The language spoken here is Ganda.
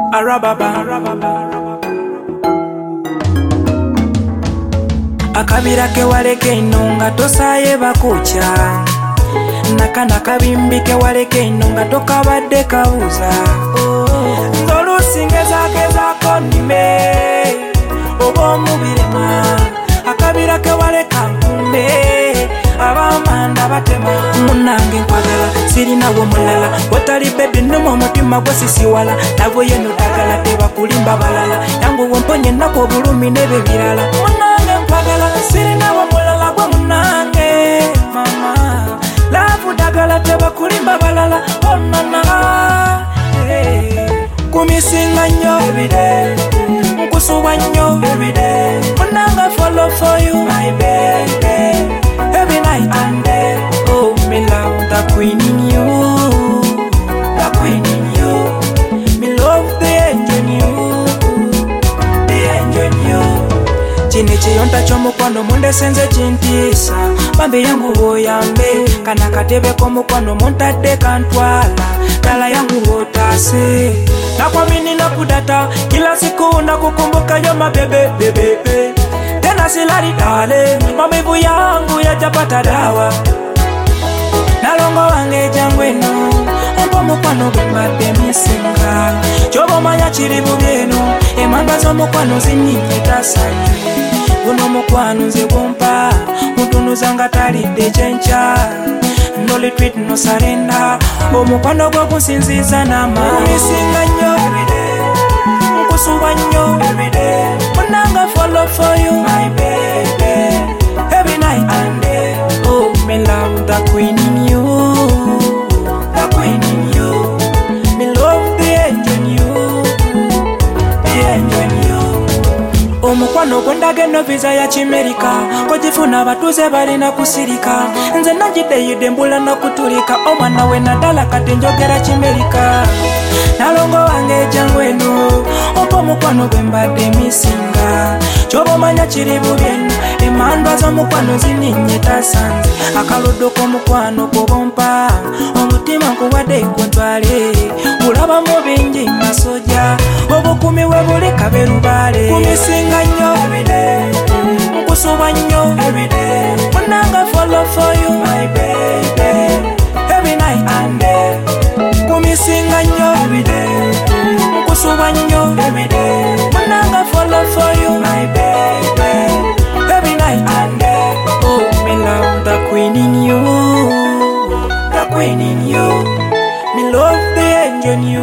Arababa. Akabira ke waleke inonga tosaye bakucha. Nakana kabimbi ke waleke inonga tokabadde kabuza. Ngolusinge zako nime obo mubirema. Akabira ke waleka nkumbe abamanda batema. Munange nkwagala sirina wo mulala watali baby numa omutima gwesisiwala nabo yeno dagala teba kulimba balala yangu womponye nako obulumi nebe birala. Munange nkwagala sirina wo mulala gwe munange mama lavu dagala teba kulimba balala onana kumisinga nnyo everyday nkusuba nnyo everyday munange follow for you my baby every night and day. Oh, me love the queen in you, the queen in you. Me love the angel in you, the angel in you. Chine chiyonta chomukwano munde senze chintisa bambi yangu boyambe kana katebe komukwano muntadde kantwala dala yangu botase nakwamini nakudata kila siku nakukumbuka yo mabebe bebe tena silali dale mamivu yangu yajapata dawa nalongo wange jangweno ompo mukwano gwembadde misinga kyoba omanya kiri bubyeno emanga z'omukwano zinninyitasanye guno mukwano nze gwompa mutunuza nga talidde kyenkya no retreat no surrender omukwano gwo gunsinziza n'amaanyi misinga nnyo nkusuba nnyo munanga follow for you my baby every night and day. Oh, me love the queen in you, the queen in you. Me love the angel in you, the angel in you. Omukwano gwendage no visa ya Chimerika kojifuna batuze balina kusirika nze najideyide mbula nokutulika omwana we nadala kati njogera Chimerika nalongo wange jangweno ompo mukwano gwembadde misinga kyoba omanya kiri bubyeno emandwa z'omukwano zinninnyitasanze akaluddo k'omukwano kubompa omutima nkuwadde kuntwale bulabamu bingi masoja obukumi we buli kabe lubaale kumisinga nnyo nkusuba nnyo munanga follow for you my baby every night and day kumisinga nnyo nkusuba nnyo munanga follow for you my baby every night and day. Oh, me love the queen in you, the queen in you. Me love the angel in you.